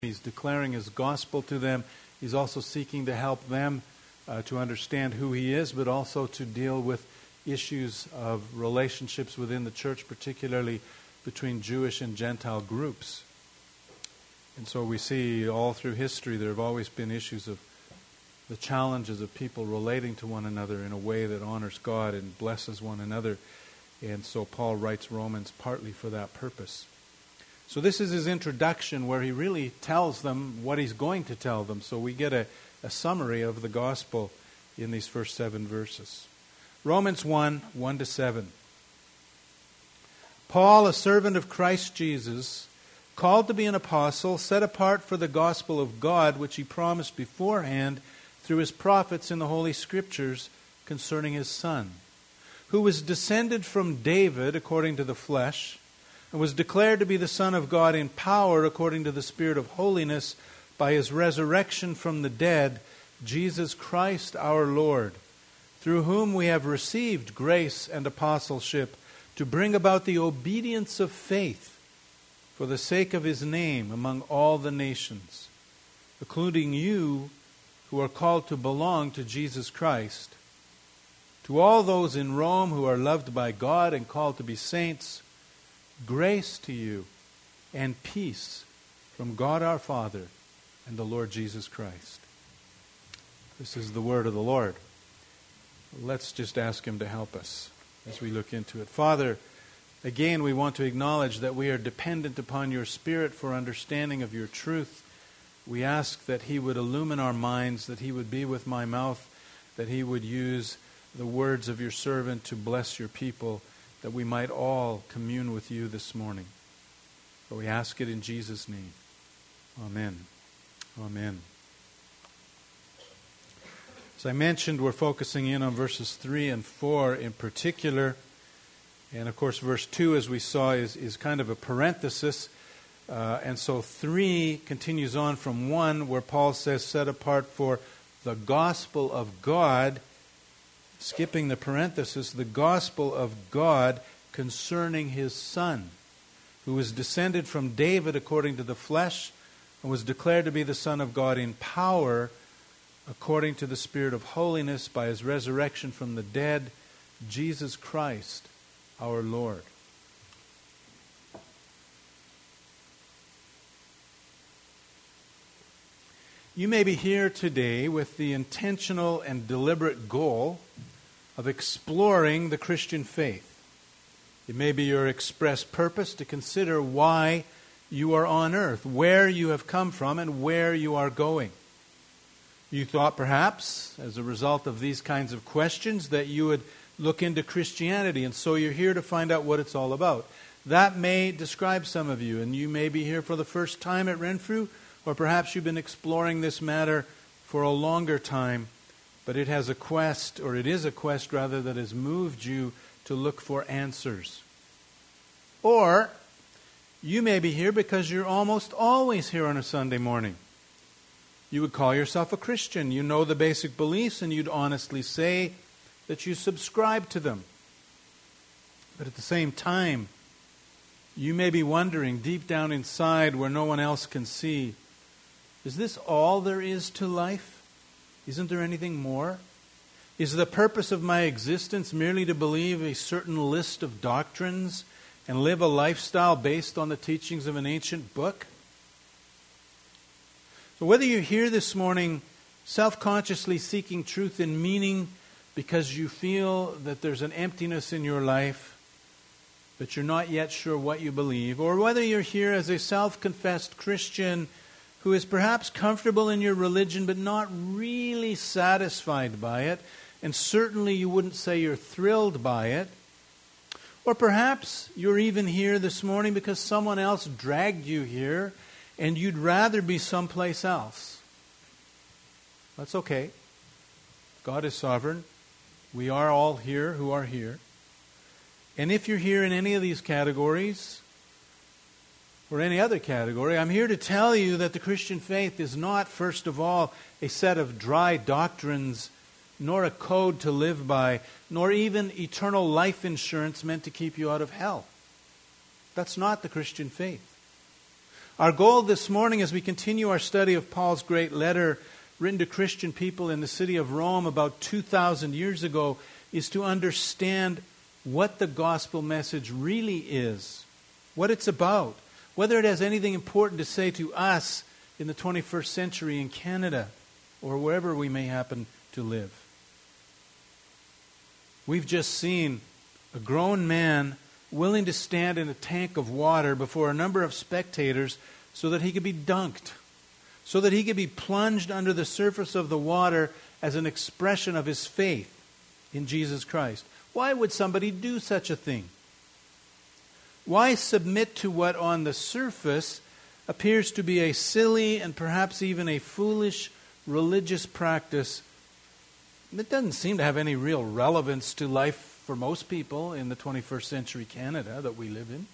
He's declaring His gospel to them. He's also seeking to help them to understand who He is, but also to deal with issues of relationships within the church, particularly between Jewish and Gentile groups. And so we see all through history there have always been issues of the challenges of people relating to one another in a way that honors God and blesses one another. And so Paul writes Romans partly for that purpose. So this is his introduction where he really tells them what he's going to tell them. So we get a summary of the gospel in these first 7 verses. Romans 1, 1-7. Paul, a servant of Christ Jesus, called to be an apostle, set apart for the gospel of God, which he promised beforehand through his prophets in the Holy Scriptures concerning his Son, who was descended from David according to the flesh, and was declared to be the Son of God in power according to the Spirit of holiness by His resurrection from the dead, Jesus Christ our Lord, through whom we have received grace and apostleship to bring about the obedience of faith for the sake of His name among all the nations, including you who are called to belong to Jesus Christ. To all those in Rome who are loved by God and called to be saints, grace to you and peace from God our Father and the Lord Jesus Christ. This is the word of the Lord. Let's just ask Him to help us as we look into it. Father, again we want to acknowledge that we are dependent upon Your Spirit for understanding of Your truth. We ask that He would illumine our minds, that He would be with my mouth, that He would use the words of Your servant to bless Your people, that we might all commune with You this morning. For we ask it in Jesus' name. Amen. Amen. As I mentioned, we're focusing in on verses 3 and 4 in particular. And of course, verse 2, as we saw, is kind of a parenthesis. And so 3 continues on from 1, where Paul says, set apart for the gospel of God, skipping the parenthesis, the gospel of God concerning His Son, who was descended from David according to the flesh, and was declared to be the Son of God in power, according to the Spirit of holiness, by His resurrection from the dead, Jesus Christ, our Lord. You may be here today with the intentional and deliberate goal of exploring the Christian faith. It may be your express purpose to consider why you are on earth, where you have come from, and where you are going. You thought perhaps, as a result of these kinds of questions, that you would look into Christianity, and so you're here to find out what it's all about. That may describe some of you, and you may be here for the first time at Renfrew, or perhaps you've been exploring this matter for a longer time, but it is a quest rather, that has moved you to look for answers. Or you may be here because you're almost always here on a Sunday morning. You would call yourself a Christian. You know the basic beliefs, and you'd honestly say that you subscribe to them. But at the same time, you may be wondering deep down inside where no one else can see, is this all there is to life? Isn't there anything more? Is the purpose of my existence merely to believe a certain list of doctrines and live a lifestyle based on the teachings of an ancient book? So whether you're here this morning self-consciously seeking truth and meaning because you feel that there's an emptiness in your life, but you're not yet sure what you believe, or whether you're here as a self-confessed Christian who is perhaps comfortable in your religion but not really satisfied by it, and certainly you wouldn't say you're thrilled by it. Or perhaps you're even here this morning because someone else dragged you here and you'd rather be someplace else. That's okay. God is sovereign. We are all here who are here. And if you're here in any of these categories, or any other category, I'm here to tell you that the Christian faith is not, first of all, a set of dry doctrines, nor a code to live by, nor even eternal life insurance meant to keep you out of hell. That's not the Christian faith. Our goal this morning as we continue our study of Paul's great letter written to Christian people in the city of Rome about 2,000 years ago is to understand what the gospel message really is, what it's about, whether it has anything important to say to us in the 21st century in Canada or wherever we may happen to live. We've just seen a grown man willing to stand in a tank of water before a number of spectators so that he could be dunked, so that he could be plunged under the surface of the water as an expression of his faith in Jesus Christ. Why would somebody do such a thing? Why submit to what on the surface appears to be a silly and perhaps even a foolish religious practice that doesn't seem to have any real relevance to life for most people in the 21st century Canada that we live in?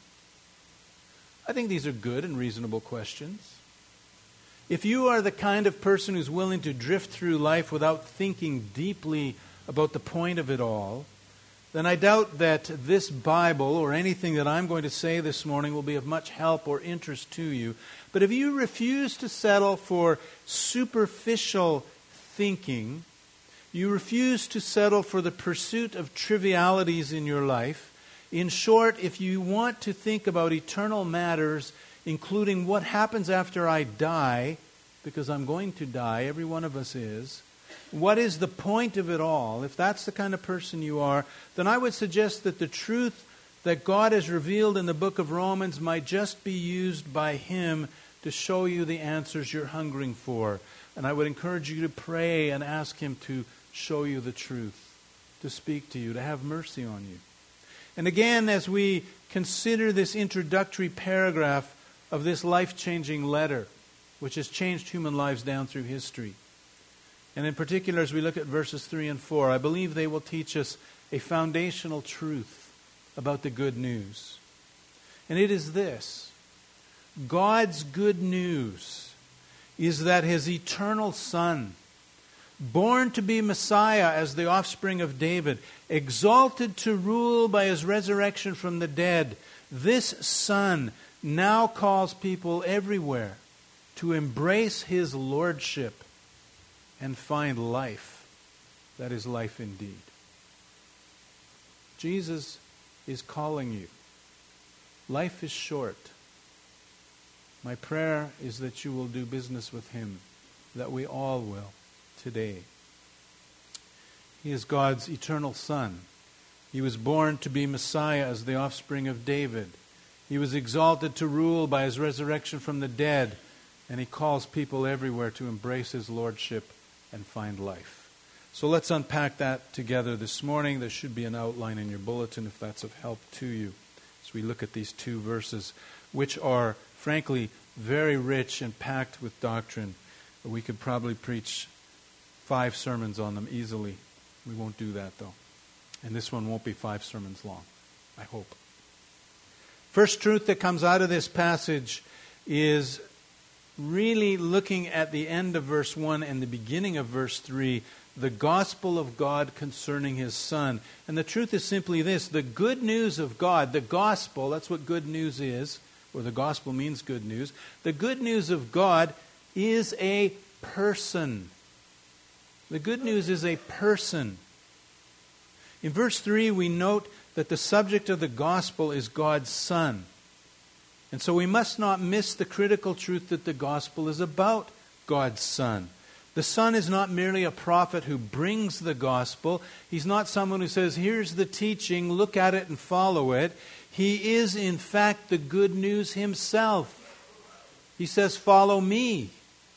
I think these are good and reasonable questions. If you are the kind of person who's willing to drift through life without thinking deeply about the point of it all, then I doubt that this Bible or anything that I'm going to say this morning will be of much help or interest to you. But if you refuse to settle for superficial thinking, you refuse to settle for the pursuit of trivialities in your life, in short, if you want to think about eternal matters, including what happens after I die, because I'm going to die, every one of us is, what is the point of it all? If that's the kind of person you are, then I would suggest that the truth that God has revealed in the book of Romans might just be used by Him to show you the answers you're hungering for. And I would encourage you to pray and ask Him to show you the truth, to speak to you, to have mercy on you. And again, as we consider this introductory paragraph of this life-changing letter, which has changed human lives down through history, and in particular as we look at verses 3 and 4, I believe they will teach us a foundational truth about the good news. And it is this: God's good news is that His eternal Son, born to be Messiah as the offspring of David, exalted to rule by His resurrection from the dead, this Son now calls people everywhere to embrace His lordship and find life that is life indeed. Jesus is calling you. Life is short. My prayer is that you will do business with Him, that we all will today. He is God's eternal Son. He was born to be Messiah as the offspring of David. He was exalted to rule by His resurrection from the dead, and He calls people everywhere to embrace His lordship and find life. So let's unpack that together this morning. There should be an outline in your bulletin if that's of help to you as we look at these two verses, which are, frankly, very rich and packed with doctrine. We could probably preach 5 sermons on them easily. We won't do that, though. And this one won't be 5 sermons long, I hope. First truth that comes out of this passage is really looking at the end of verse 1 and the beginning of verse 3, the gospel of God concerning His Son. And the truth is simply this: the good news of God, the gospel, that's what good news is, or the gospel means good news. The good news of God is a person. The good news is a person. In verse 3, we note that the subject of the gospel is God's Son. And so we must not miss the critical truth that the gospel is about God's Son. The Son is not merely a prophet who brings the gospel. He's not someone who says, here's the teaching, look at it and follow it. He is, in fact, the good news Himself. He says, follow me.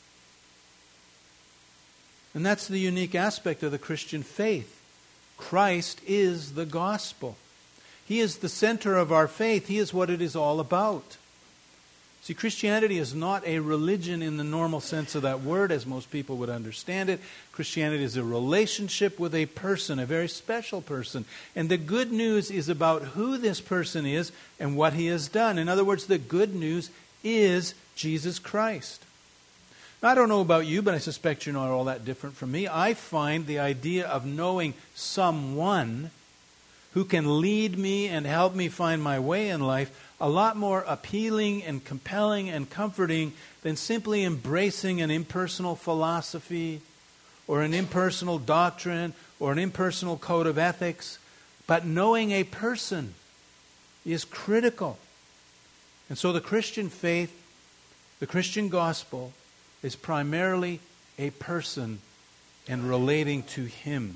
And that's the unique aspect of the Christian faith. Christ is the gospel. He is the center of our faith. He is what it is all about. See, Christianity is not a religion in the normal sense of that word, as most people would understand it. Christianity is a relationship with a person, a very special person. And the good news is about who this person is and what He has done. In other words, the good news is Jesus Christ. Now, I don't know about you, but I suspect you're not all that different from me. I find the idea of knowing someone who can lead me and help me find my way in life, a lot more appealing and compelling and comforting than simply embracing an impersonal philosophy or an impersonal doctrine or an impersonal code of ethics. But knowing a person is critical. And so the Christian faith, the Christian gospel, is primarily a person and relating to him.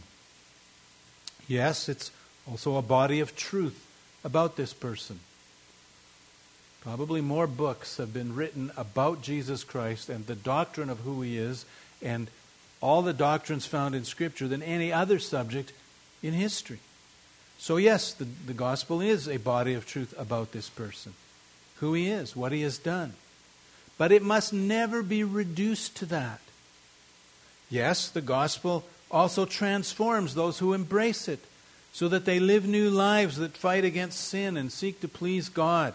Yes, it's also a body of truth about this person. Probably more books have been written about Jesus Christ and the doctrine of who he is and all the doctrines found in Scripture than any other subject in history. So yes, the gospel is a body of truth about this person, who he is, what he has done. But it must never be reduced to that. Yes, the gospel also transforms those who embrace it so that they live new lives that fight against sin and seek to please God.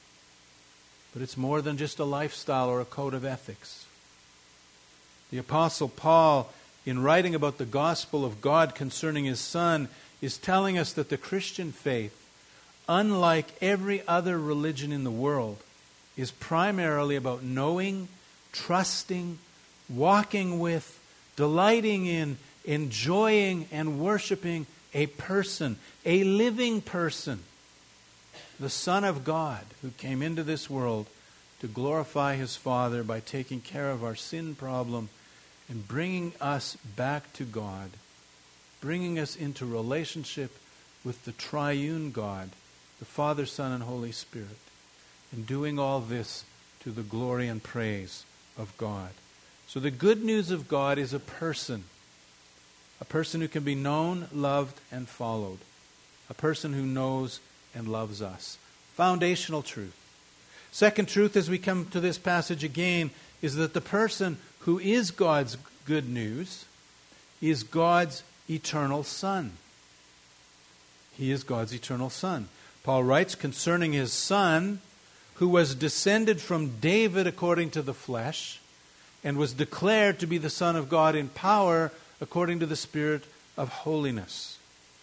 But it's more than just a lifestyle or a code of ethics. The Apostle Paul, in writing about the gospel of God concerning his Son, is telling us that the Christian faith, unlike every other religion in the world, is primarily about knowing, trusting, walking with, delighting in, enjoying, and worshiping a person, a living person, the Son of God, who came into this world to glorify his Father by taking care of our sin problem and bringing us back to God, bringing us into relationship with the triune God, the Father, Son, and Holy Spirit, and doing all this to the glory and praise of God. So the good news of God is a person who can be known, loved, and followed, a person who knows and loves us. Foundational truth. Second truth, as we come to this passage again, is that the person who is God's good news is God's eternal Son. He is God's eternal Son. Paul writes concerning his Son, who was descended from David according to the flesh, and was declared to be the Son of God in power according to the Spirit of holiness.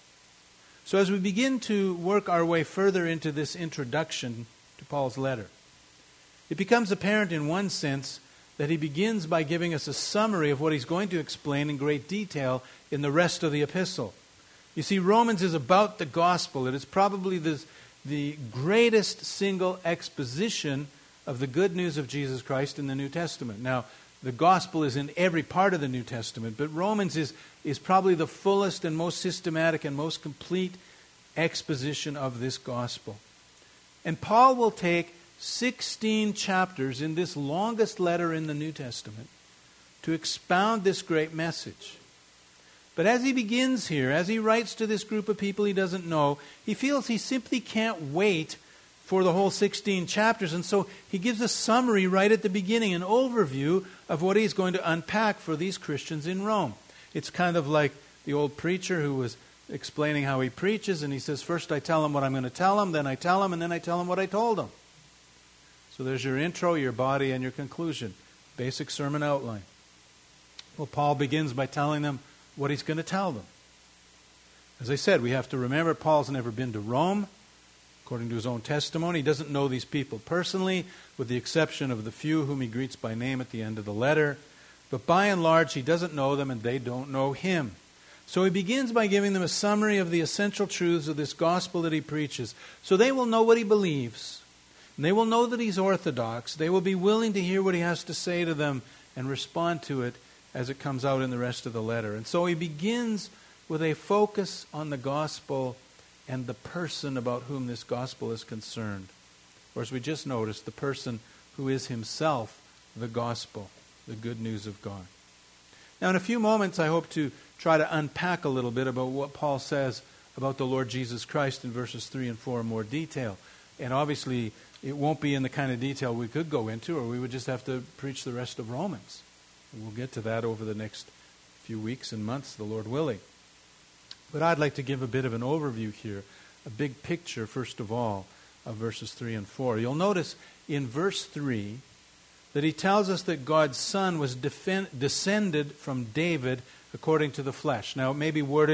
So as we begin to work our way further into this introduction to Paul's letter, it becomes apparent in one sense that he begins by giving us a summary of what he's going to explain in great detail in the rest of the epistle. You see, Romans is about the gospel. It is probably the greatest single exposition of the good news of Jesus Christ in the New Testament. Now, the gospel is in every part of the New Testament, but Romans is probably the fullest and most systematic and most complete exposition of this gospel. And Paul will take 16 chapters in this longest letter in the New Testament to expound this great message. But as he begins here, as he writes to this group of people he doesn't know, he feels he simply can't wait for the whole 16 chapters. And so he gives a summary right at the beginning, an overview of what he's going to unpack for these Christians in Rome. It's kind of like the old preacher who was explaining how he preaches, and he says, first I tell him what I'm going to tell him, then I tell him, and then I tell him what I told him. So there's your intro, your body, and your conclusion. Basic sermon outline. Well, Paul begins by telling them what he's going to tell them. As I said, we have to remember Paul's never been to Rome. According to his own testimony, he doesn't know these people personally, with the exception of the few whom he greets by name at the end of the letter. But by and large, he doesn't know them and they don't know him. So he begins by giving them a summary of the essential truths of this gospel that he preaches, so they will know what he believes. And they will know that he's orthodox. They will be willing to hear what he has to say to them and respond to it as it comes out in the rest of the letter. And so he begins with a focus on the gospel and the person about whom this gospel is concerned. Or as we just noticed, the person who is himself the gospel, the good news of God. Now in a few moments I hope to try to unpack a little bit about what Paul says about the Lord Jesus Christ in verses 3 and 4 in more detail. And obviously it won't be in the kind of detail we could go into, or we would just have to preach the rest of Romans. We'll get to that over the next few weeks and months, the Lord willing. But I'd like to give a bit of an overview here, a big picture, first of all, of verses 3 and 4. You'll notice in verse 3 that he tells us that God's Son was descended from David according to the flesh. Now, it may be worded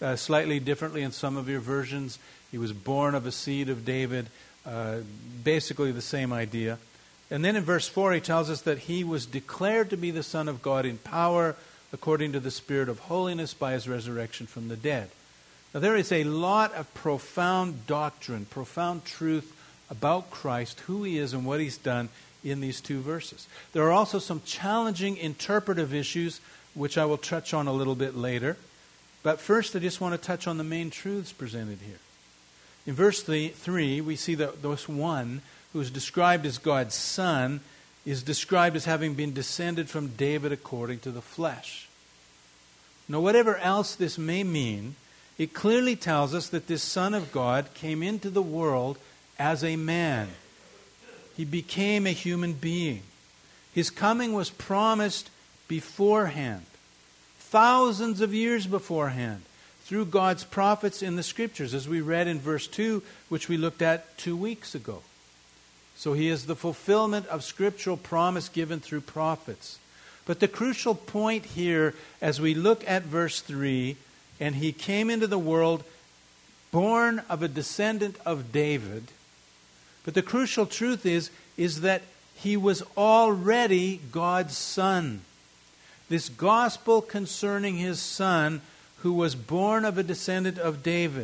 slightly differently in some of your versions. He was born of a seed of David. Basically the same idea. And then in verse 4 he tells us that he was declared to be the Son of God in power according to the Spirit of holiness by his resurrection from the dead. Now there is a lot of profound doctrine, profound truth about Christ, who he is and what he's done in these two verses. There are also some challenging interpretive issues which I will touch on a little bit later. But first I just want to touch on the main truths presented here. In verse 3, we see that this one who is described as God's Son is described as having been descended from David according to the flesh. Now, whatever else this may mean, it clearly tells us that this Son of God came into the world as a man. He became a human being. His coming was promised beforehand, thousands of years beforehand, through God's prophets in the Scriptures, as we read in verse 2, which we looked at 2 weeks ago. So he is the fulfillment of scriptural promise given through prophets. But the crucial point here, as we look at verse 3, and he came into the world born of a descendant of David. But the crucial truth is that he was already God's Son. This gospel concerning his Son, who was born of a descendant of David.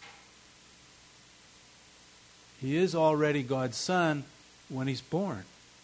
He is already God's Son when he's born.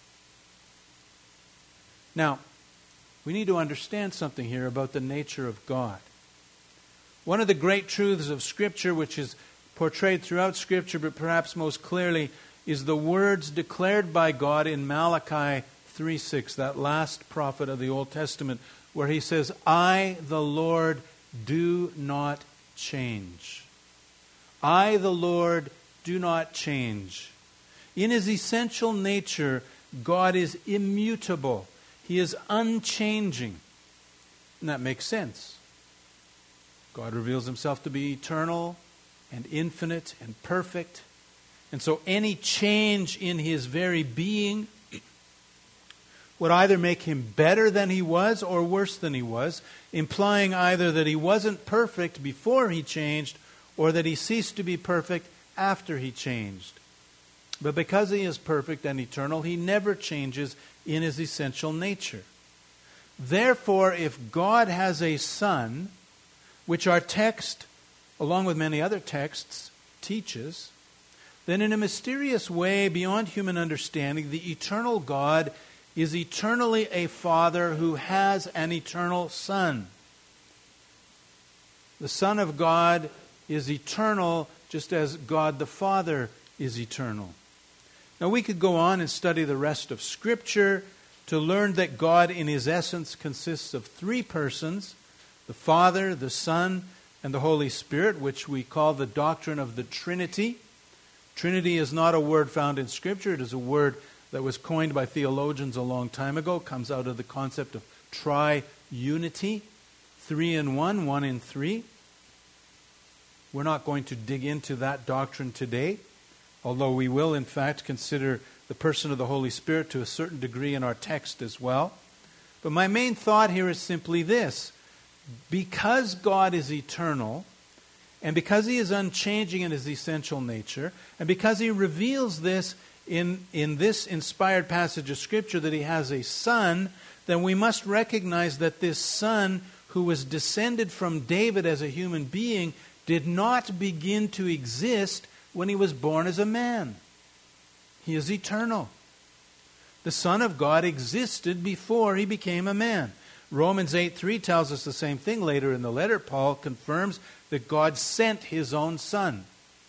Now, we need to understand something here about the nature of God. One of the great truths of Scripture, which is portrayed throughout Scripture, but perhaps most clearly, is the words declared by God in Malachi 3:6, that last prophet of the Old Testament, where he says, I, the Lord, do not change. I, the Lord, do not change. In his essential nature, God is immutable. He is unchanging. And that makes sense. God reveals himself to be eternal and infinite and perfect. And so any change in his very being would either make him better than he was or worse than he was, implying either that he wasn't perfect before he changed or that he ceased to be perfect after he changed. But because he is perfect and eternal, he never changes in his essential nature. Therefore, if God has a Son, which our text, along with many other texts, teaches, then in a mysterious way beyond human understanding, the eternal God is eternally a Father who has an eternal Son. The Son of God is eternal just as God the Father is eternal. Now we could go on and study the rest of Scripture to learn that God in his essence consists of three persons, the Father, the Son, and the Holy Spirit, which we call the doctrine of the Trinity. Trinity is not a word found in Scripture. It is a word that was coined by theologians a long time ago. It comes out of the concept of triunity, 3 in 1, 1 in 3. We're not going to dig into that doctrine today, although we will in fact consider the person of the Holy Spirit to a certain degree in our text as well. But my main thought here is simply this. Because God is eternal, and because he is unchanging in his essential nature, and because he reveals this in this inspired passage of Scripture that he has a Son, then we must recognize that this Son, who was descended from David as a human being, did not begin to exist when he was born as a man. He is eternal. The Son of God existed before he became a man. Romans 8:3 tells us the same thing. Later in the letter, Paul confirms that God sent his own Son.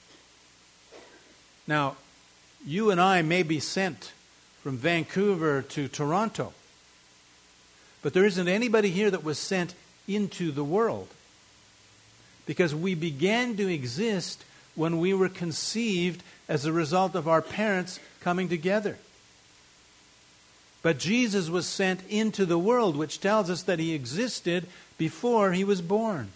Now, you and I may be sent from Vancouver to Toronto, but there isn't anybody here that was sent into the world, because we began to exist when we were conceived as a result of our parents coming together. But Jesus was sent into the world, which tells us that he existed before he was born.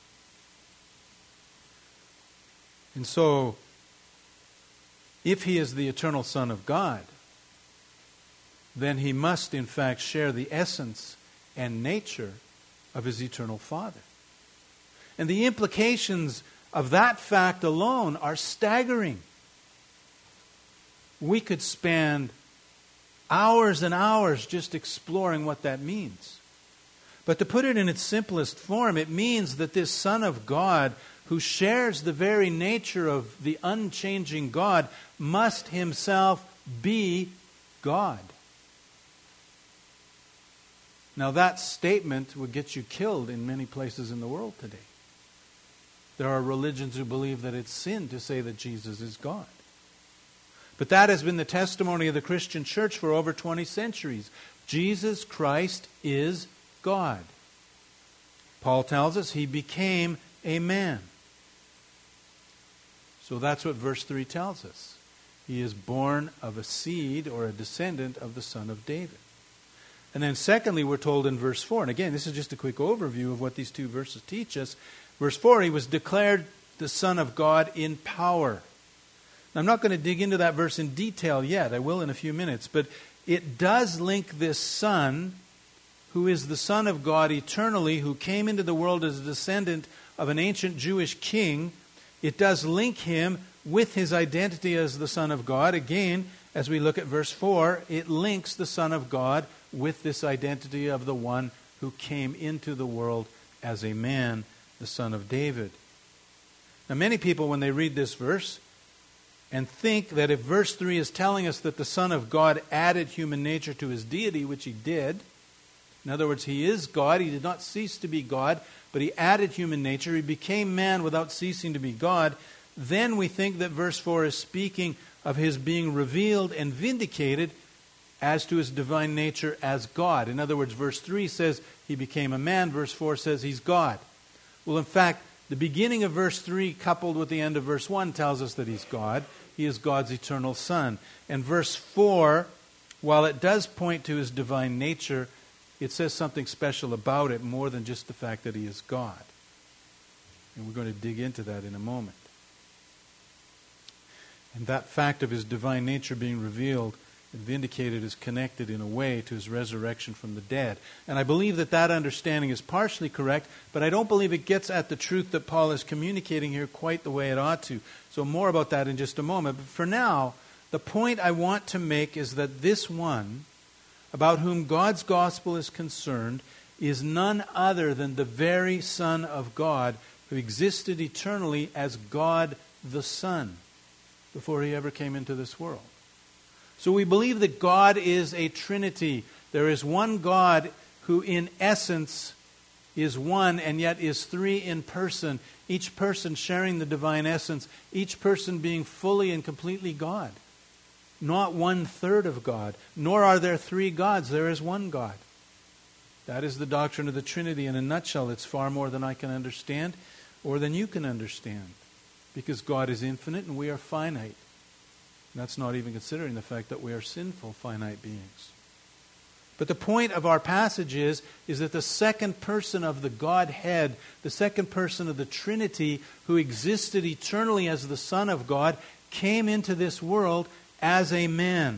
And so, if he is the eternal Son of God, then he must in fact share the essence and nature of his eternal Father. And the implications of that fact alone are staggering. We could spend hours and hours just exploring what that means. But to put it in its simplest form, it means that this Son of God, who shares the very nature of the unchanging God, must himself be God. Now that statement would get you killed in many places in the world today. There are religions who believe that it's sin to say that Jesus is God. But that has been the testimony of the Christian church for over 20 centuries. Jesus Christ is God. Paul tells us he became a man. So that's what verse 3 tells us. He is born of a seed or a descendant of the son of David. And then secondly, we're told in verse 4, and again, this is just a quick overview of what these two verses teach us. Verse 4, he was declared the Son of God in power. Now, I'm not going to dig into that verse in detail yet. I will in a few minutes. But it does link this Son, who is the Son of God eternally, who came into the world as a descendant of an ancient Jewish king. It does link him with his identity as the Son of God. Again, as we look at verse 4, it links the Son of God with this identity of the one who came into the world as a man, the Son of David. Now, many people, when they read this verse and think that if verse 3 is telling us that the Son of God added human nature to his deity, which he did, in other words, he is God, he did not cease to be God, but he added human nature, he became man without ceasing to be God, then we think that verse 4 is speaking of his being revealed and vindicated as to his divine nature as God. In other words, verse 3 says he became a man, verse 4 says he's God. Well, in fact, the beginning of verse 3 coupled with the end of verse 1 tells us that he's God. He is God's eternal Son. And verse 4, while it does point to his divine nature, it says something special about it more than just the fact that he is God. And we're going to dig into that in a moment. And that fact of his divine nature being revealed and vindicated is connected in a way to his resurrection from the dead. And I believe that that understanding is partially correct, but I don't believe it gets at the truth that Paul is communicating here quite the way it ought to. So more about that in just a moment. But for now, the point I want to make is that this one, about whom God's gospel is concerned, is none other than the very Son of God, who existed eternally as God the Son before he ever came into this world. So we believe that God is a Trinity. There is one God who in essence is one and yet is three in person, each person sharing the divine essence, each person being fully and completely God. Not 1/3 of God, nor are there three gods, there is one God. That is the doctrine of the Trinity in a nutshell. It's far more than I can understand or than you can understand, because God is infinite and we are finite. And that's not even considering the fact that we are sinful, finite beings. But the point of our passage is that the second person of the Godhead, the second person of the Trinity, who existed eternally as the Son of God, came into this world as a man.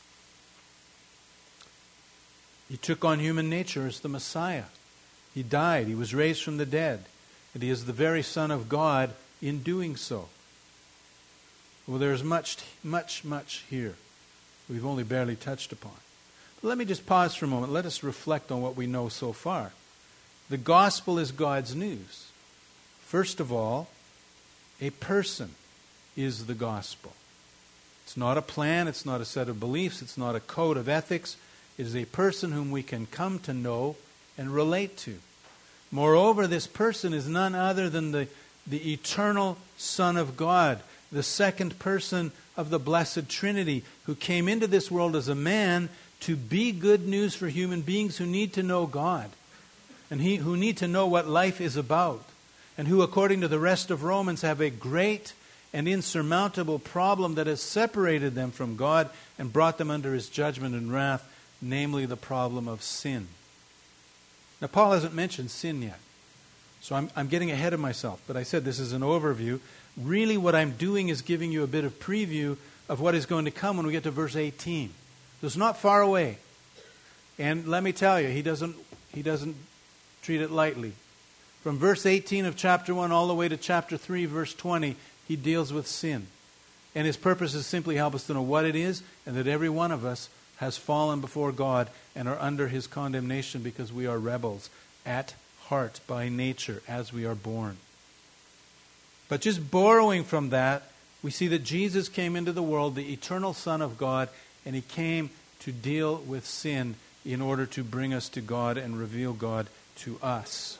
He took on human nature as the Messiah. He died. He was raised from the dead. And he is the very Son of God in doing so. Well, there's much here we've only barely touched upon. But let me just pause for a moment. Let us reflect on what we know so far. The gospel is God's news. First of all, a person is the gospel. It's not a plan, it's not a set of beliefs, it's not a code of ethics. It is a person whom we can come to know and relate to. Moreover, this person is none other than the eternal Son of God, the second person of the Blessed Trinity, who came into this world as a man to be good news for human beings who need to know God, and who need to know what life is about, and who, according to the rest of Romans, have a great and insurmountable problem that has separated them from God and brought them under his judgment and wrath, namely the problem of sin. Now, Paul hasn't mentioned sin yet, so I'm getting ahead of myself, but I said this is an overview. Really what I'm doing is giving you a bit of preview of what is going to come when we get to verse 18. So it's not far away. And let me tell you, he doesn't treat it lightly. From verse 18 of chapter 1 all the way to chapter 3, verse 20, he deals with sin. And his purpose is simply help us to know what it is, and that every one of us has fallen before God and are under his condemnation because we are rebels at heart by nature as we are born. But just borrowing from that, we see that Jesus came into the world, the eternal Son of God, and he came to deal with sin in order to bring us to God and reveal God to us.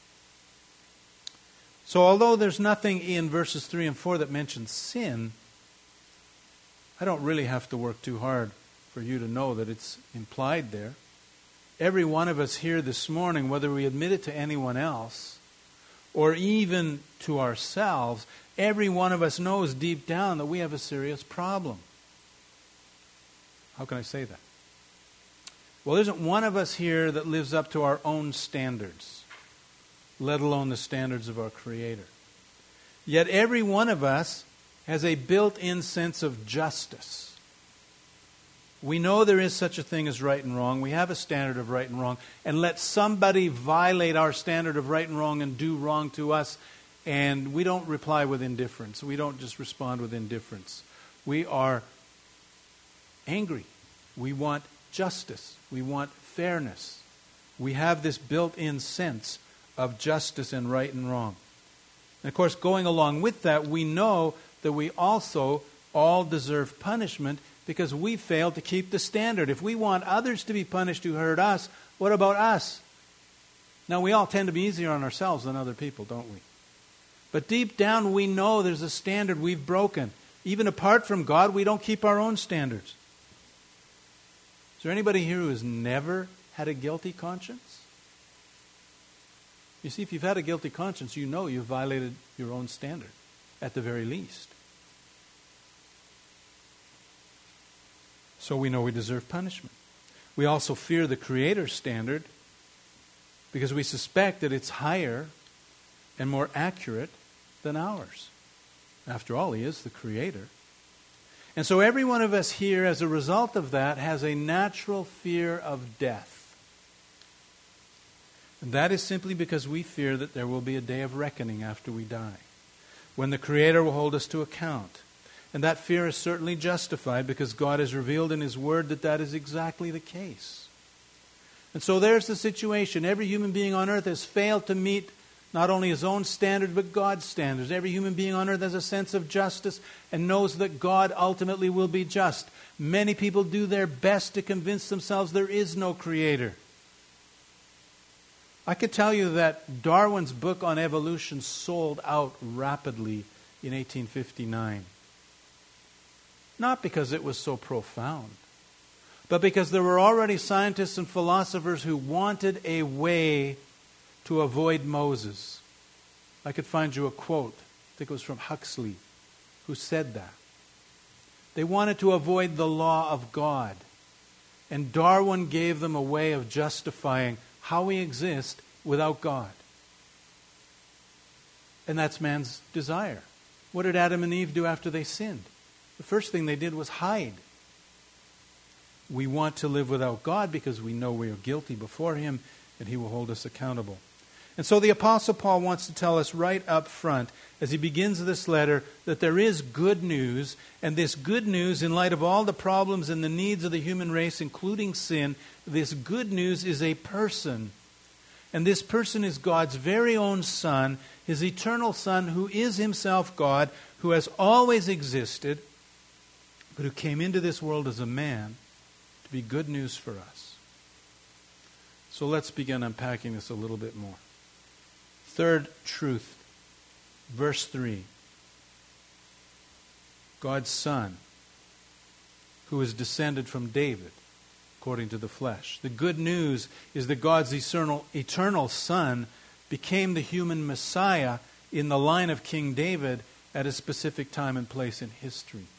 So although there's nothing in verses 3 and 4 that mentions sin, I don't really have to work too hard for you to know that it's implied there. Every one of us here this morning, whether we admit it to anyone else or even to ourselves, every one of us knows deep down that we have a serious problem. How can I say that? Well, there isn't one of us here that lives up to our own standards, let alone the standards of our Creator. Yet every one of us has a built-in sense of justice. We know there is such a thing as right and wrong. We have a standard of right and wrong. And let somebody violate our standard of right and wrong and do wrong to us, and we don't reply with indifference. We don't just respond with indifference. We are angry. We want justice. We want fairness. We have this built-in sense of justice and right and wrong. And of course, going along with that, we know that we also all deserve punishment because we failed to keep the standard. If we want others to be punished who hurt us, what about us? Now, we all tend to be easier on ourselves than other people, don't we? But deep down, we know there's a standard we've broken. Even apart from God, we don't keep our own standards. Is there anybody here who has never had a guilty conscience? You see, if you've had a guilty conscience, you know you've violated your own standard, at the very least. So we know we deserve punishment. We also fear the Creator's standard because we suspect that it's higher and more accurate than ours. After all, He is the Creator. And so every one of us here, as a result of that, has a natural fear of death. And that is simply because we fear that there will be a day of reckoning after we die, when the Creator will hold us to account. And that fear is certainly justified because God has revealed in His Word that that is exactly the case. And so there's the situation. Every human being on earth has failed to meet not only his own standard, but God's standards. Every human being on earth has a sense of justice and knows that God ultimately will be just. Many people do their best to convince themselves there is no Creator. I could tell you that Darwin's book on evolution sold out rapidly in 1859. Not because it was so profound, but because there were already scientists and philosophers who wanted a way to avoid Moses. I could find you a quote, I think it was from Huxley, who said that. They wanted to avoid the law of God. And Darwin gave them a way of justifying how we exist without God. And that's man's desire. What did Adam and Eve do after they sinned? The first thing they did was hide. We want to live without God because we know we are guilty before Him and He will hold us accountable. And so the Apostle Paul wants to tell us right up front, as he begins this letter, that there is good news, and this good news, in light of all the problems and the needs of the human race, including sin, this good news is a person. And this person is God's very own Son, His eternal Son, who is Himself God, who has always existed, but who came into this world as a man to be good news for us. So let's begin unpacking this a little bit more. Third truth, verse 3. God's Son, who is descended from David, according to the flesh. The good news is that God's eternal Son became the human Messiah in the line of King David at a specific time and place in history.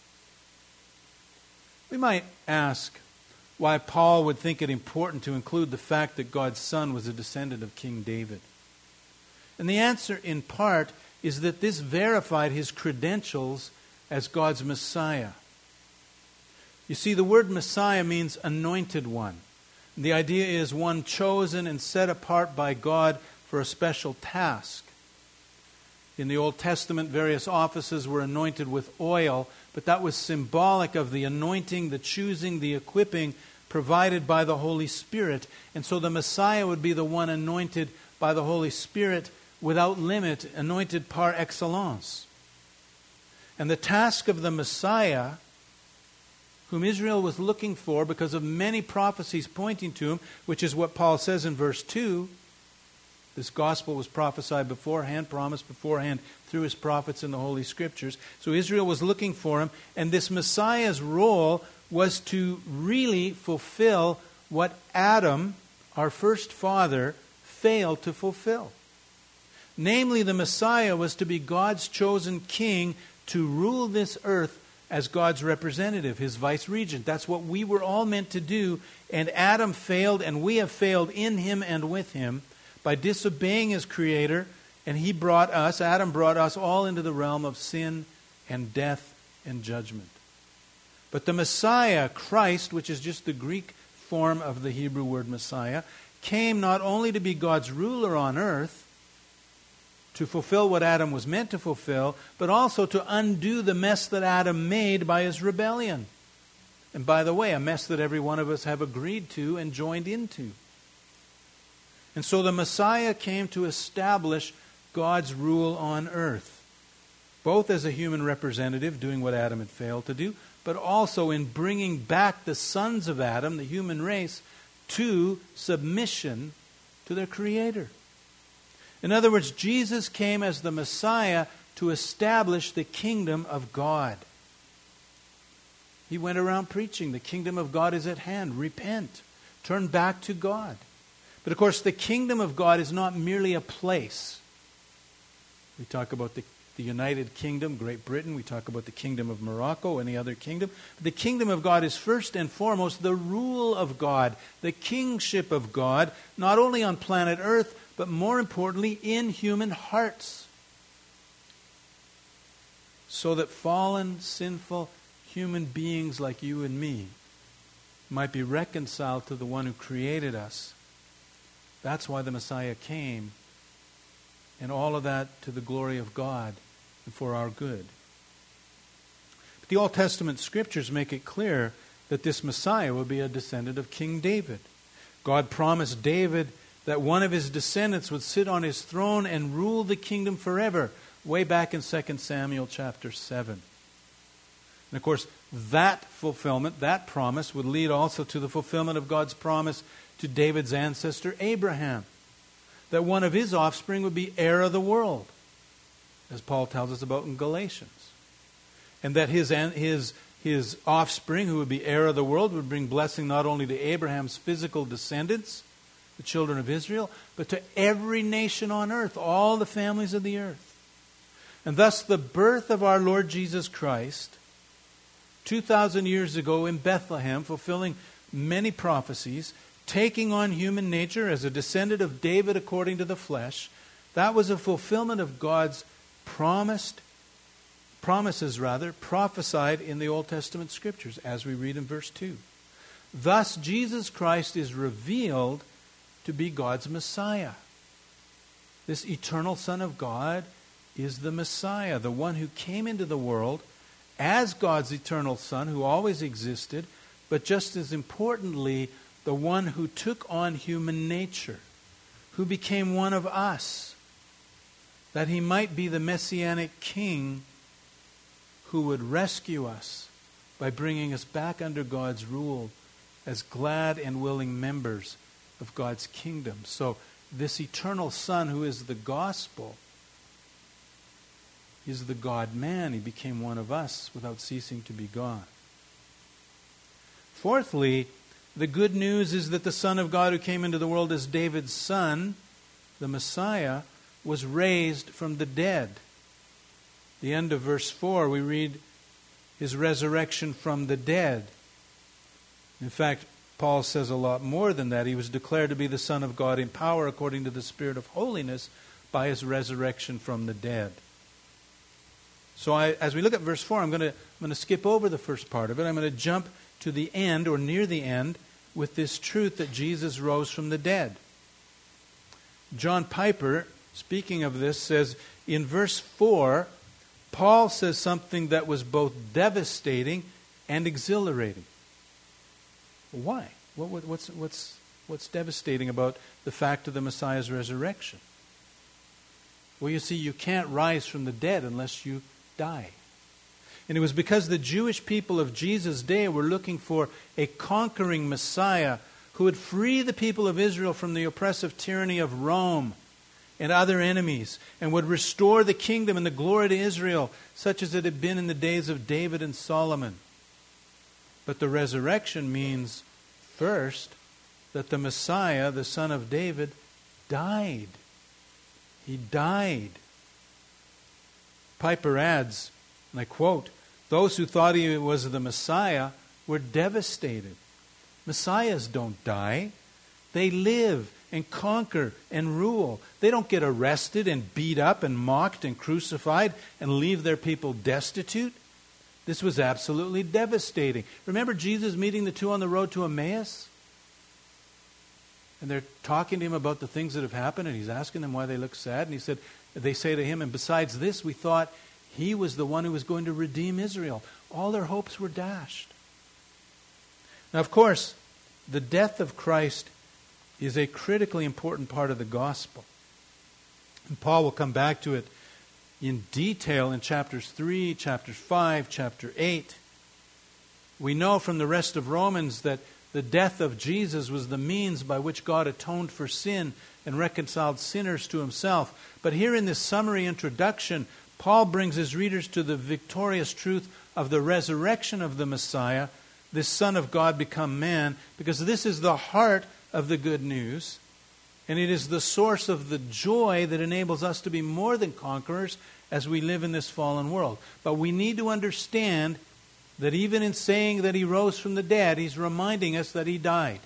We might ask why Paul would think it important to include the fact that God's Son was a descendant of King David. And the answer, in part, is that this verified his credentials as God's Messiah. You see, the word Messiah means anointed one. And the idea is one chosen and set apart by God for a special task. In the Old Testament, various offices were anointed with oil, but that was symbolic of the anointing, the choosing, the equipping provided by the Holy Spirit. And so the Messiah would be the one anointed by the Holy Spirit without limit, anointed par excellence. And the task of the Messiah, whom Israel was looking for because of many prophecies pointing to him, which is what Paul says in verse 2, this gospel was prophesied beforehand, promised beforehand through his prophets in the Holy Scriptures. So Israel was looking for him, and this Messiah's role was to really fulfill what Adam, our first father, failed to fulfill. Namely, the Messiah was to be God's chosen king to rule this earth as God's representative, his vice-regent. That's what we were all meant to do, and Adam failed, and we have failed in him and with him by disobeying his Creator, and Adam brought us all into the realm of sin and death and judgment. But the Messiah, Christ, which is just the Greek form of the Hebrew word Messiah, came not only to be God's ruler on earth, to fulfill what Adam was meant to fulfill, but also to undo the mess that Adam made by his rebellion. And by the way, a mess that every one of us have agreed to and joined into. And so the Messiah came to establish God's rule on earth, both as a human representative doing what Adam had failed to do, but also in bringing back the sons of Adam, the human race, to submission to their Creator. In other words, Jesus came as the Messiah to establish the kingdom of God. He went around preaching, the kingdom of God is at hand. Repent. Turn back to God. But of course, the kingdom of God is not merely a place. We talk about the United Kingdom, Great Britain. We talk about the kingdom of Morocco, any other kingdom. The kingdom of God is first and foremost the rule of God, the kingship of God, not only on planet Earth, but more importantly, in human hearts. So that fallen, sinful human beings like you and me might be reconciled to the one who created us. That's why the Messiah came. And all of that to the glory of God and for our good. But the Old Testament Scriptures make it clear that this Messiah will be a descendant of King David. God promised David that one of his descendants would sit on his throne and rule the kingdom forever, way back in 2 Samuel chapter 7. And of course, that fulfillment, that promise, would lead also to the fulfillment of God's promise to David's ancestor Abraham, that one of his offspring would be heir of the world, as Paul tells us about in Galatians. And that his offspring, who would be heir of the world, would bring blessing not only to Abraham's physical descendants, the children of Israel, but to every nation on earth, all the families of the earth. And thus the birth of our Lord Jesus Christ, 2,000 years ago in Bethlehem, fulfilling many prophecies, taking on human nature as a descendant of David according to the flesh, that was a fulfillment of God's promises prophesied in the Old Testament Scriptures, as we read in verse 2. Thus, Jesus Christ is revealed to be God's Messiah. This eternal Son of God is the Messiah, the one who came into the world as God's eternal Son, who always existed, but just as importantly, the one who took on human nature, who became one of us, that he might be the Messianic King who would rescue us by bringing us back under God's rule as glad and willing members of God's kingdom. So this eternal Son, who is the gospel, is the God-man. He became one of us without ceasing to be God. Fourthly, the good news is that the Son of God who came into the world as David's son, the Messiah, was raised from the dead. The end of verse 4, we read his resurrection from the dead. In fact, Paul says a lot more than that. He was declared to be the Son of God in power according to the Spirit of holiness by his resurrection from the dead. So as we look at verse 4, I'm going to skip over the first part of it. I'm going to jump to the end or near the end with this truth that Jesus rose from the dead. John Piper, speaking of this, says in verse 4, Paul says something that was both devastating and exhilarating. Why? What's devastating about the fact of the Messiah's resurrection? Well, you see, you can't rise from the dead unless you die. And it was because the Jewish people of Jesus' day were looking for a conquering Messiah who would free the people of Israel from the oppressive tyranny of Rome and other enemies, and would restore the kingdom and the glory to Israel, such as it had been in the days of David and Solomon. But the resurrection means, first, that the Messiah, the son of David, died. He died. Piper adds, and I quote, "Those who thought he was the Messiah were devastated. Messiahs don't die. They live and conquer and rule. They don't get arrested and beat up and mocked and crucified and leave their people destitute." This was absolutely devastating. Remember Jesus meeting the two on the road to Emmaus? And they're talking to him about the things that have happened, and he's asking them why they look sad. And they say to him, "And besides this, we thought he was the one who was going to redeem Israel." All their hopes were dashed. Now, of course, the death of Christ is a critically important part of the gospel. And Paul will come back to it in detail in chapters 3, chapter 5, chapter 8. We know from the rest of Romans that the death of Jesus was the means by which God atoned for sin and reconciled sinners to himself. But here in this summary introduction, Paul brings his readers to the victorious truth of the resurrection of the Messiah, this Son of God become man, because this is the heart of the good news, and it is the source of the joy that enables us to be more than conquerors as we live in this fallen world. But we need to understand that even in saying that he rose from the dead, he's reminding us that he died.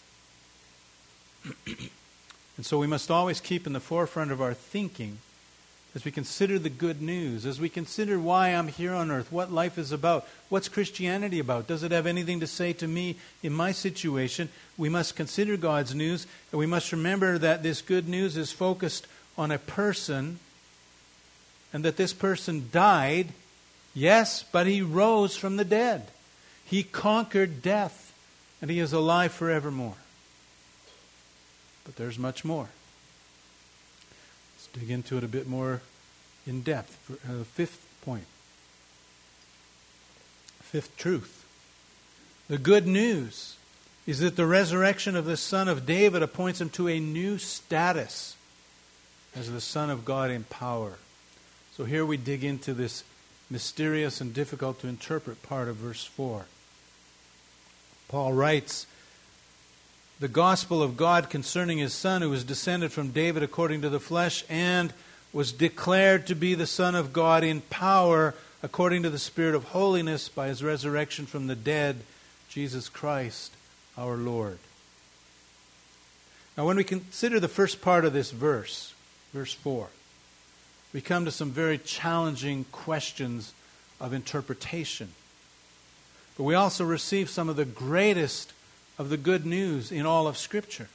And so we must always keep in the forefront of our thinking, as we consider the good news, as we consider why I'm here on earth, what life is about, what's Christianity about, does it have anything to say to me in my situation? We must consider God's news, and we must remember that this good news is focused on a person, and that this person died, yes, but he rose from the dead. He conquered death, and he is alive forevermore. But there's much more. Let's dig into it a bit more in depth. Fifth point. Fifth truth. The good news is that the resurrection of the Son of David appoints him to a new status as the Son of God in power. So here we dig into this mysterious and difficult to interpret part of verse 4. Paul writes, "The gospel of God concerning his Son, who was descended from David according to the flesh, and was declared to be the Son of God in power according to the Spirit of holiness by his resurrection from the dead, Jesus Christ our Lord." Now when we consider the first part of this verse, verse 4, we come to some very challenging questions of interpretation. But we also receive some of the greatest of the good news in all of Scripture.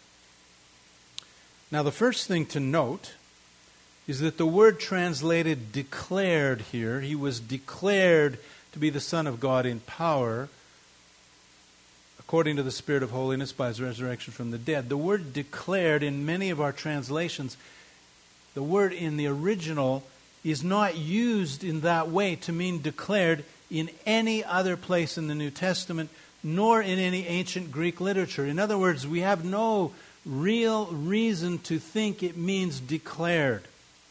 Now the first thing to note is that the word translated declared here, he was declared to be the Son of God in power according to the Spirit of holiness by his resurrection from the dead. The word declared in many of our translations, the word in the original is not used in that way to mean declared in any other place in the New Testament, nor in any ancient Greek literature. In other words, we have no real reason to think it means declared.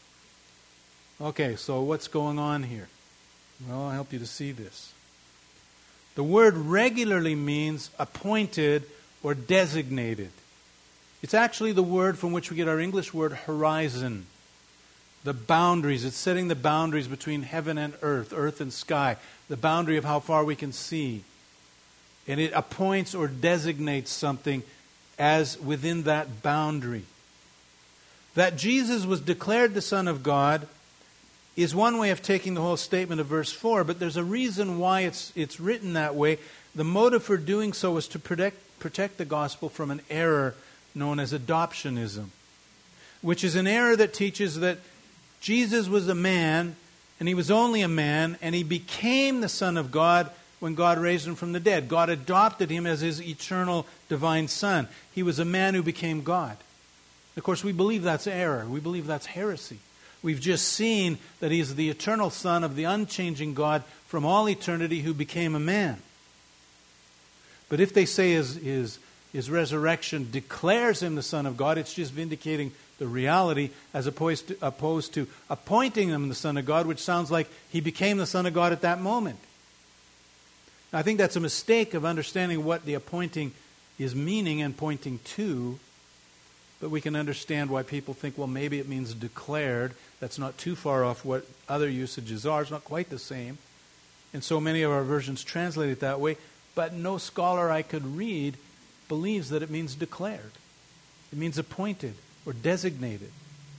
Okay, so what's going on here? Well, I'll help you to see this. The word regularly means appointed or designated. It's actually the word from which we get our English word horizon. The boundaries. It's setting the boundaries between heaven and earth and sky. The boundary of how far we can see. And it appoints or designates something as within that boundary. That Jesus was declared the Son of God is one way of taking the whole statement of verse 4, but there's a reason why it's written that way. The motive for doing so was to protect the gospel from an error known as adoptionism. which is an error that teaches that Jesus was a man, and he was only a man, and he became the Son of God when God raised him from the dead. God adopted him as his eternal divine Son. He was a man who became God. Of course, we believe that's error. We believe that's heresy. We've just seen that he is the eternal Son of the unchanging God from all eternity who became a man. But if they say his resurrection declares him the Son of God, it's just vindicating the reality as opposed to appointing him the Son of God, which sounds like he became the Son of God at that moment. Now, I think that's a mistake of understanding what the appointing is meaning and pointing to. But we can understand why people think, well, maybe it means declared. That's not too far off what other usages are. It's not quite the same. And so many of our versions translate it that way. But no scholar I could read believes that it means declared. It means appointed or designated.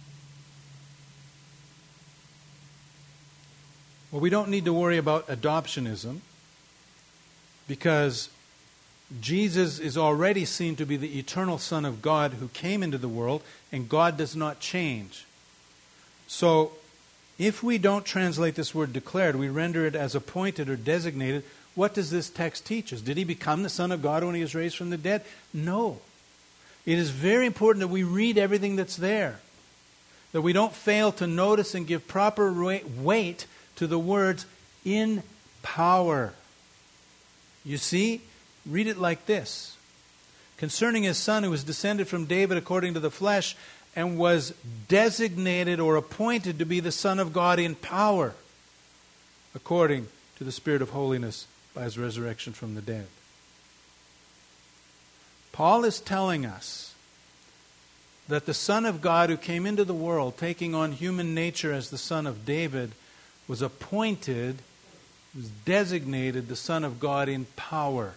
Well, we don't need to worry about adoptionism because Jesus is already seen to be the eternal Son of God who came into the world, and God does not change. So, if we don't translate this word declared, we render it as appointed or designated, what does this text teach us? Did he become the Son of God when he was raised from the dead? No. It is very important that we read everything that's there, that we don't fail to notice and give proper weight to the words in power. You see? Read it like this. Concerning his Son who was descended from David according to the flesh and was designated or appointed to be the Son of God in power according to the Spirit of holiness by his resurrection from the dead. Paul is telling us that the Son of God who came into the world taking on human nature as the Son of David was appointed, was designated the Son of God in power.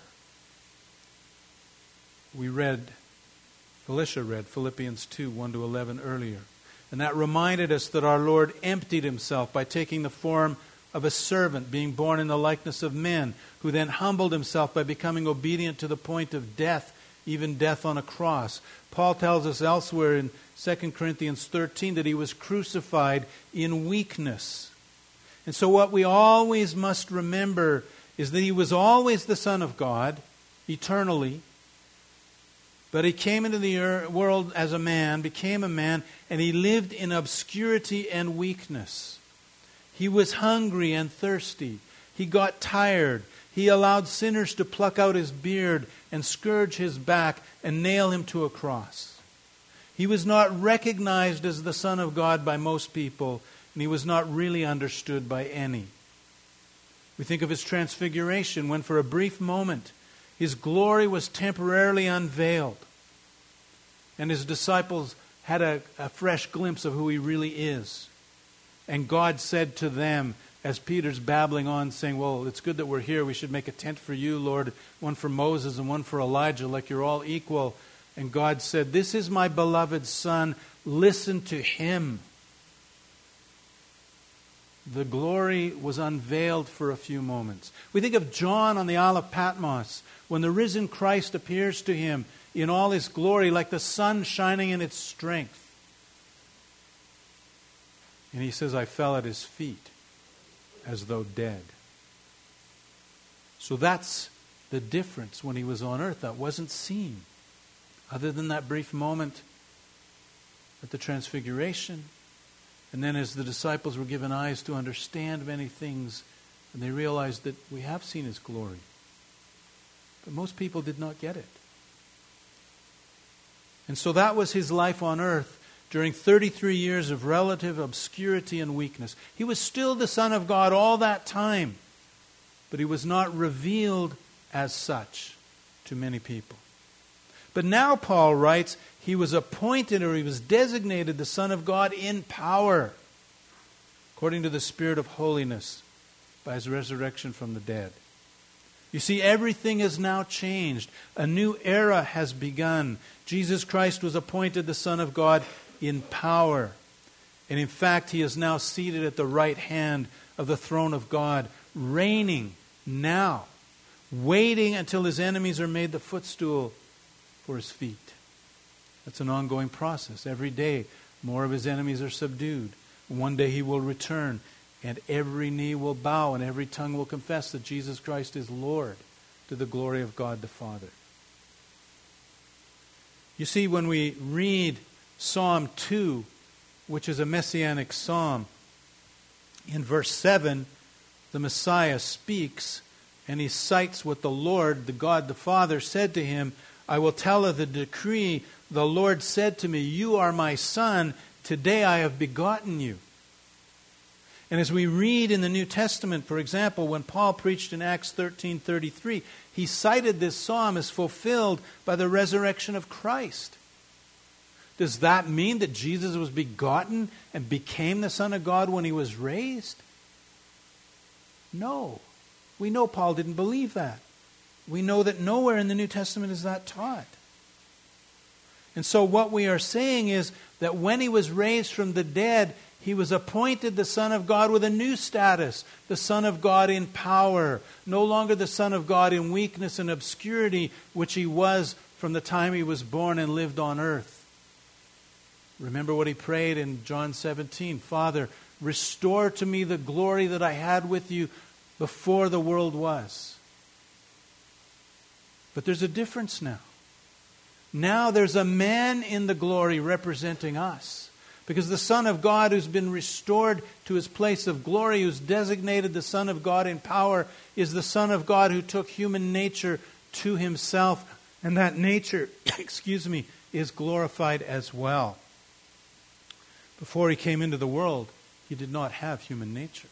Felicia read Philippians 2, 1-11 earlier. And that reminded us that our Lord emptied himself by taking the form of a servant, being born in the likeness of men, who then humbled himself by becoming obedient to the point of death, even death on a cross. Paul tells us elsewhere in 2 Corinthians 13 that he was crucified in weakness. And so what we always must remember is that he was always the Son of God, eternally, but he came into the world as a man, became a man, and he lived in obscurity and weakness. He was hungry and thirsty. He got tired. He allowed sinners to pluck out his beard and scourge his back and nail him to a cross. He was not recognized as the Son of God by most people, and he was not really understood by any. We think of his transfiguration when for a brief moment his glory was temporarily unveiled, and his disciples had a fresh glimpse of who he really is. And God said to them, as Peter's babbling on, saying, well, it's good that we're here. We should make a tent for you, Lord, one for Moses and one for Elijah, like you're all equal. And God said, this is my beloved Son. Listen to him. The glory was unveiled for a few moments. We think of John on the Isle of Patmos, when the risen Christ appears to him in all his glory, like the sun shining in its strength. And he says, I fell at his feet as though dead. So that's the difference when he was on earth. That wasn't seen. Other than that brief moment at the Transfiguration. And then as the disciples were given eyes to understand many things, and they realized that we have seen his glory. But most people did not get it. And so that was his life on earth during 33 years of relative obscurity and weakness. He was still the Son of God all that time, but he was not revealed as such to many people. But now Paul writes, he was appointed, or he was designated the Son of God in power, according to the Spirit of holiness, by his resurrection from the dead. You see, everything has now changed. A new era has begun. Jesus Christ was appointed the Son of God in power. And in fact, he is now seated at the right hand of the throne of God, reigning now, waiting until his enemies are made the footstool for his feet. That's an ongoing process. Every day More of his enemies are subdued. One day he will return, and every knee will bow, and every tongue will confess that Jesus Christ is Lord, to the glory of God the Father. You see, when we read Psalm 2, which is a messianic psalm, in verse 7, the Messiah speaks, and he cites what the Lord, the God the Father, said to him, I will tell of the decree, the Lord said to me, you are my son, today I have begotten you. And as we read in the New Testament, for example, when Paul preached in Acts 13:33, he cited this psalm as fulfilled by the resurrection of Christ. Does that mean that Jesus was begotten and became the Son of God when he was raised? No. We know Paul didn't believe that. We know that nowhere in the New Testament is that taught. And so what we are saying is that when he was raised from the dead, he was appointed the Son of God with a new status, the Son of God in power, no longer the Son of God in weakness and obscurity, which he was from the time he was born and lived on earth. Remember what he prayed in John 17, Father, restore to me the glory that I had with you before the world was. But there's a difference now. Now there's a man in the glory representing us. Because the Son of God who's been restored to his place of glory, who's designated the Son of God in power, is the Son of God who took human nature to himself. And that nature, is glorified as well. Before he came into the world, he did not have human nature.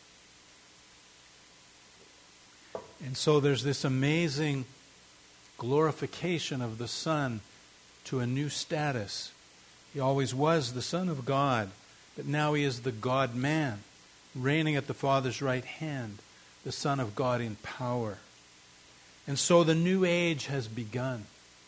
And so there's this amazing glorification of the Son to a new status. He always was the Son of God, but now he is the God-man, reigning at the Father's right hand, the Son of God in power. And so the new age has begun.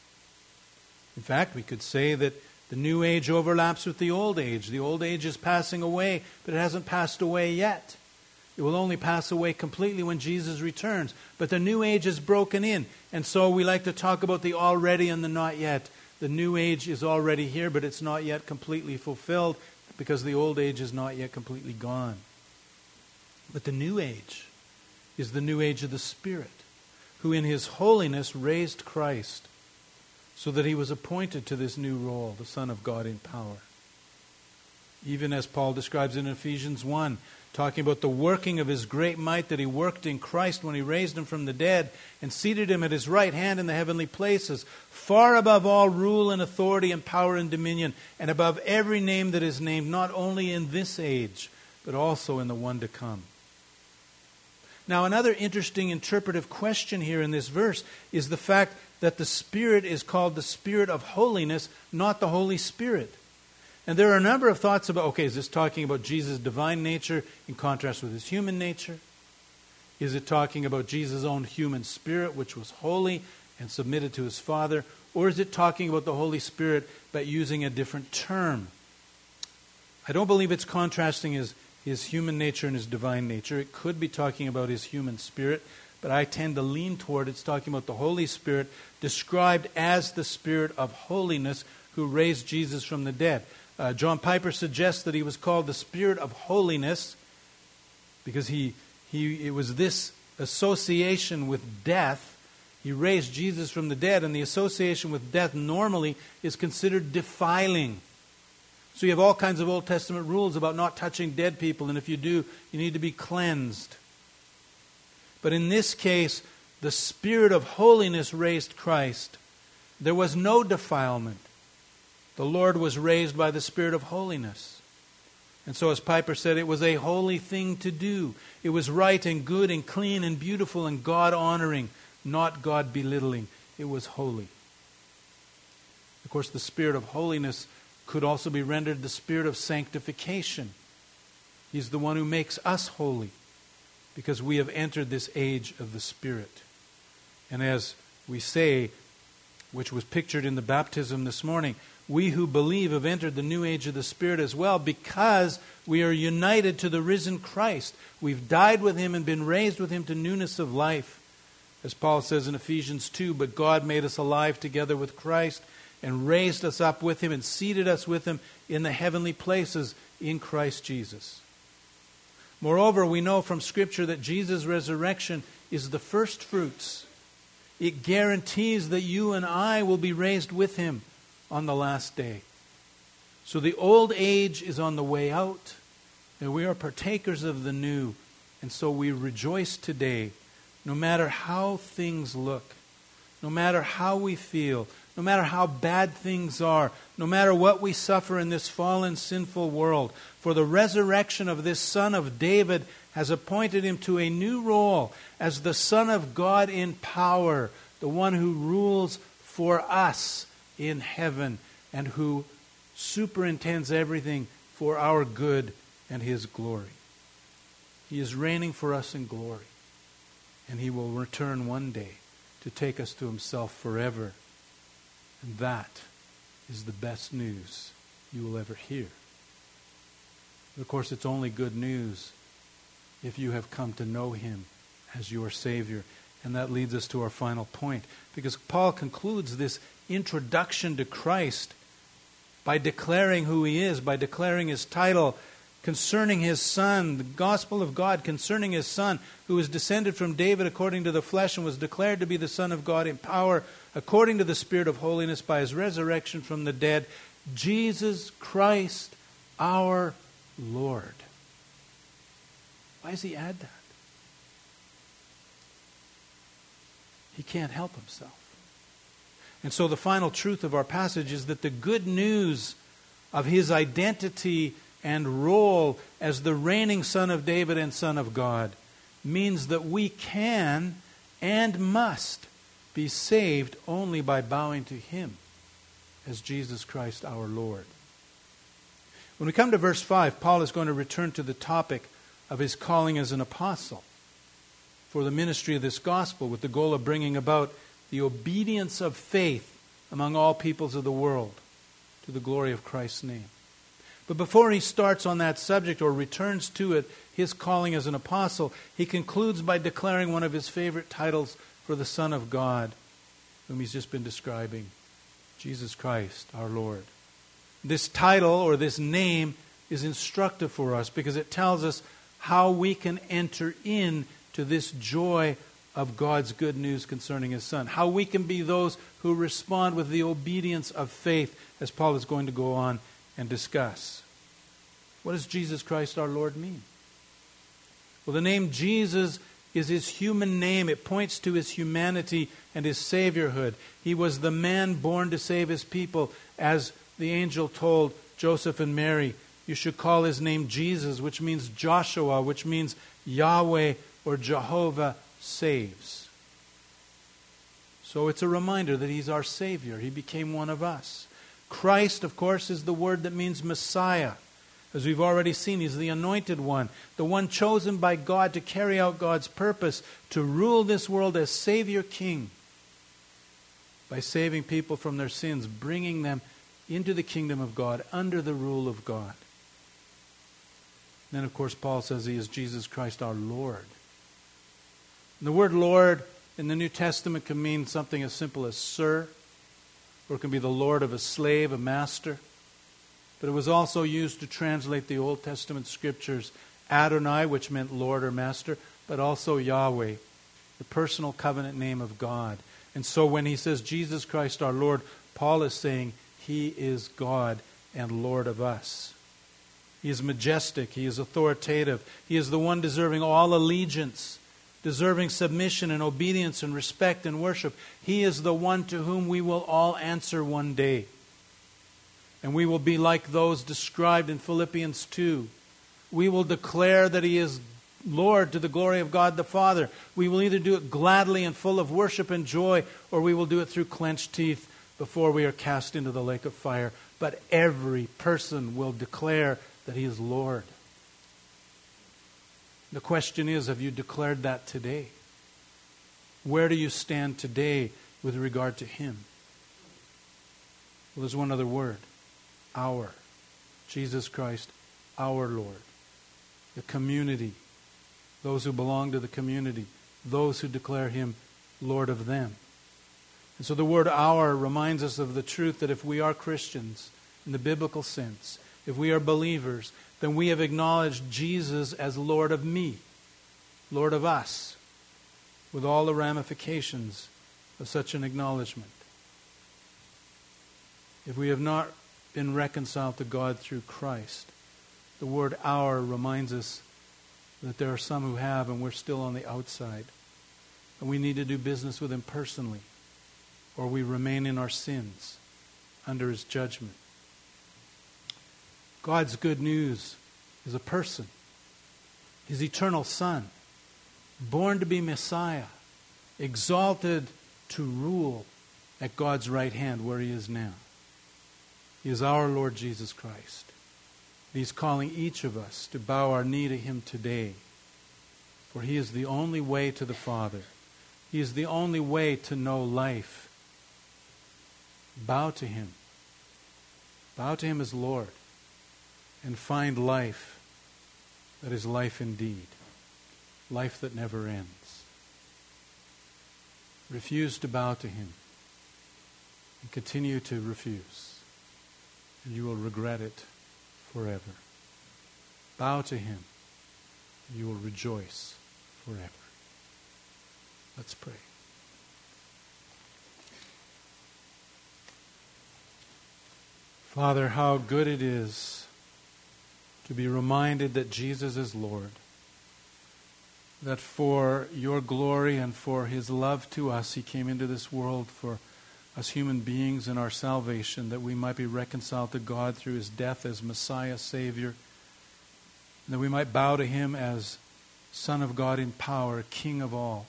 In fact, we could say that the new age overlaps with the old age. The old age is passing away, but it hasn't passed away yet. It will only pass away completely when Jesus returns. But the new age is broken in. And so we like to talk about the already and the not yet. The new age is already here, but it's not yet completely fulfilled because the old age is not yet completely gone. But the new age is the new age of the Spirit, who in his holiness raised Christ so that he was appointed to this new role, the Son of God in power. Even as Paul describes in Ephesians 1, talking about the working of his great might that he worked in Christ when he raised him from the dead and seated him at his right hand in the heavenly places, far above all rule and authority and power and dominion, and above every name that is named, not only in this age, but also in the one to come. Now, another interesting interpretive question here in this verse is the fact that the Spirit is called the Spirit of holiness, not the Holy Spirit. And there are a number of thoughts about, okay, is this talking about Jesus' divine nature in contrast with his human nature? Is it talking about Jesus' own human spirit, which was holy and submitted to his Father? Or is it talking about the Holy Spirit but using a different term? I don't believe it's contrasting his human nature and his divine nature. It could be talking about his human spirit, but I tend to lean toward it's talking about the Holy Spirit described as the Spirit of holiness who raised Jesus from the dead. John Piper suggests that he was called the Spirit of holiness because it was this association with death. He raised Jesus from the dead, and the association with death normally is considered defiling. So you have all kinds of Old Testament rules about not touching dead people, and if you do, you need to be cleansed. But in this case, the Spirit of holiness raised Christ. There was no defilement. The Lord was raised by the Spirit of holiness. And so as Piper said, it was a holy thing to do. It was right and good and clean and beautiful and God-honoring, not God-belittling. It was holy. Of course, the Spirit of holiness could also be rendered the Spirit of sanctification. He's the one who makes us holy because we have entered this age of the Spirit. And as we say, which was pictured in the baptism this morning, we who believe have entered the new age of the Spirit as well because we are united to the risen Christ. We've died with him and been raised with him to newness of life. As Paul says in Ephesians 2, but God made us alive together with Christ, and raised us up with Him and seated us with Him in the heavenly places in Christ Jesus. Moreover, we know from Scripture that Jesus' resurrection is the first fruits. It guarantees that you and I will be raised with Him on the last day. So the old age is on the way out, and we are partakers of the new. And so we rejoice today, no matter how things look, no matter how we feel, no matter how bad things are, no matter what we suffer in this fallen, sinful world. For the resurrection of this Son of David has appointed Him to a new role as the Son of God in power, the one who rules for us in heaven and who superintends everything for our good and His glory. He is reigning for us in glory, and He will return one day to take us to Himself forever. And that is the best news you will ever hear. Of course, it's only good news if you have come to know Him as your Savior. And that leads us to our final point, because Paul concludes this introduction to Christ by declaring who He is, by declaring His title concerning His Son, the gospel of God concerning His Son, who is descended from David according to the flesh and was declared to be the Son of God in power according to the Spirit of holiness by His resurrection from the dead, Jesus Christ our Lord. Why does he add that? He can't help himself. And so the final truth of our passage is that the good news of His identity and role as the reigning Son of David and Son of God means that we can and must be saved only by bowing to Him as Jesus Christ our Lord. When we come to verse 5, Paul is going to return to the topic of his calling as an apostle for the ministry of this gospel, with the goal of bringing about the obedience of faith among all peoples of the world to the glory of Christ's name. But before he starts on that subject or returns to it, his calling as an apostle, he concludes by declaring one of his favorite titles for the Son of God, whom he's just been describing, Jesus Christ, our Lord. This title or this name is instructive for us because it tells us how we can enter in to this joy of God's good news concerning His Son. How we can be those who respond with the obedience of faith, as Paul is going to go on and discuss. What does Jesus Christ our Lord mean? Well, the name Jesus is His human name. It points to His humanity and His saviorhood. He was the man born to save His people, as the angel told Joseph and Mary. You should call His name Jesus, which means Joshua, which means Yahweh or Jehovah saves. So it's a reminder that He's our Savior. He became one of us. Christ, of course, is the word that means Messiah. As we've already seen, He's the anointed one, the one chosen by God to carry out God's purpose, to rule this world as Savior King, by saving people from their sins, bringing them into the kingdom of God, under the rule of God. Then, of course, Paul says He is Jesus Christ our Lord. And the word Lord in the New Testament can mean something as simple as sir, or it can be the Lord of a slave, a master. But it was also used to translate the Old Testament scriptures Adonai, which meant Lord or Master, but also Yahweh, the personal covenant name of God. And so when he says Jesus Christ our Lord, Paul is saying He is God and Lord of us. He is majestic. He is authoritative. He is the one deserving all allegiance, deserving submission and obedience and respect and worship. He is the one to whom we will all answer one day. And we will be like those described in Philippians 2. We will declare that He is Lord to the glory of God the Father. We will either do it gladly and full of worship and joy, or we will do it through clenched teeth before we are cast into the lake of fire. But every person will declare that He is Lord. The question is, have you declared that today? Where do you stand today with regard to Him? Well, there's one other word. Our. Jesus Christ, our Lord. The community. Those who belong to the community. Those who declare Him Lord of them. And so the word "our" reminds us of the truth that if we are Christians, in the biblical sense, if we are believers, then we have acknowledged Jesus as Lord of me, Lord of us, with all the ramifications of such an acknowledgement. If we have not been reconciled to God through Christ, the word "our" reminds us that there are some who have and we're still on the outside. And we need to do business with Him personally, or we remain in our sins under His judgment. God's good news is a person, His eternal Son, born to be Messiah, exalted to rule at God's right hand where He is now. He is our Lord Jesus Christ. He's calling each of us to bow our knee to Him today, for He is the only way to the Father. He is the only way to know life. Bow to Him. Bow to Him as Lord, and find life that is life indeed, life that never ends. Refuse to bow to Him, and continue to refuse, and you will regret it forever. Bow to Him, and you will rejoice forever. Let's pray. Father, how good it is to be reminded that Jesus is Lord, that for your glory and for His love to us, He came into this world for us human beings and our salvation, that we might be reconciled to God through His death as Messiah, Savior, and that we might bow to Him as Son of God in power, King of all.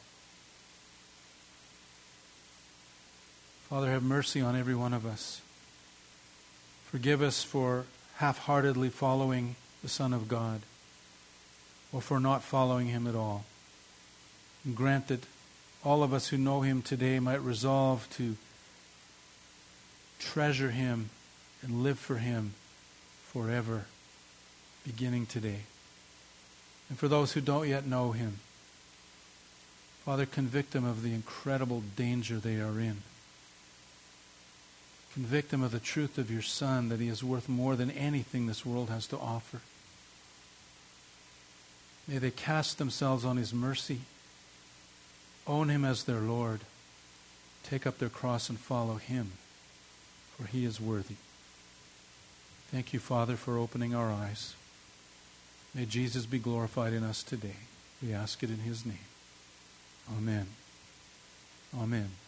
Father, have mercy on every one of us. Forgive us for half-heartedly following the Son of God, or for not following Him at all. And grant that all of us who know Him today might resolve to treasure Him and live for Him forever, beginning today. And for those who don't yet know Him, Father, convict them of the incredible danger they are in. Convict them of the truth of your Son, that He is worth more than anything this world has to offer. May they cast themselves on His mercy, own Him as their Lord, take up their cross and follow Him, for He is worthy. Thank you, Father, for opening our eyes. May Jesus be glorified in us today. We ask it in His name. Amen. Amen.